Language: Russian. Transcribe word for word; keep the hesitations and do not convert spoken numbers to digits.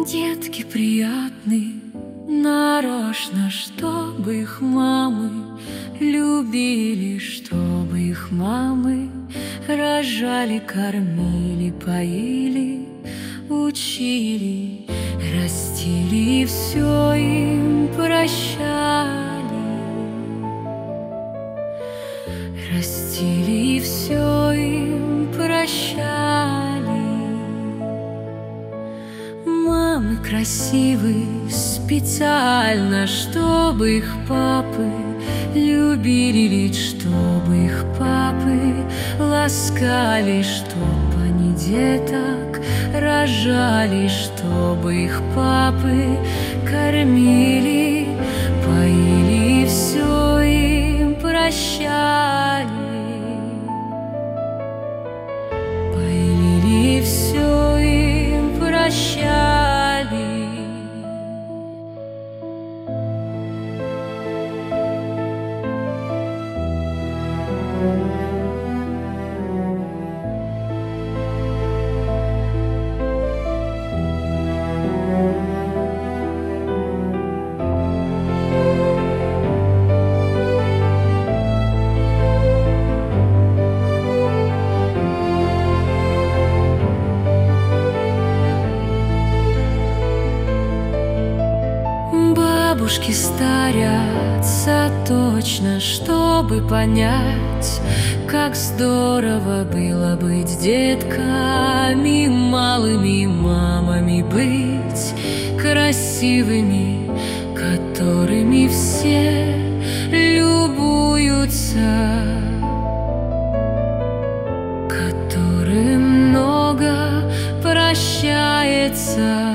Детки приятны, нарочно, чтобы их мамы любили, чтобы их мамы рожали, кормили, поили, учили, растили и все им прощали. Растили и все им прощали. Мамы красивы специально, чтобы их папы любили, ведь чтобы их папы ласкали, чтоб они деток рожали, чтобы их папы кормили, поили и все им прощали. Поили и все им прощали. Бабушки старятся точно, чтобы понять, как здорово было быть детками малыми, мамами быть красивыми, которыми все любуются, которым много прощается.